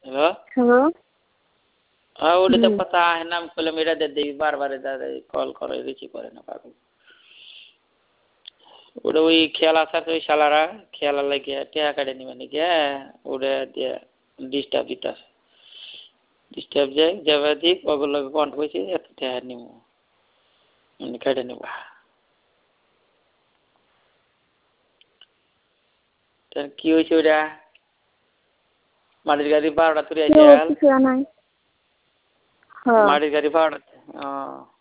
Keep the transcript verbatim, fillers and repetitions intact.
hello hello हाँ ওটা তো কথা है नाम করলে মেরা দে দেই বারবার দাদা কল করে রিসিভ করে না পাগল ওটা ওই খেলা আছে ওই শালারা খেলা লাগে টিয়া কাটে নিবে নাকি ওটা দিয়ে ডিস্টার্ব দিতা ডিস্টার্ব যায় যাবে দিক ওগুলো কন্ট হয়েছে এত টিয়া নিমু মানে কাটে নিবা তার কি হয়েছে ওটা মাটির গাড়ি বারোটা তুলে আছে মাটির গাড়ি বারোটা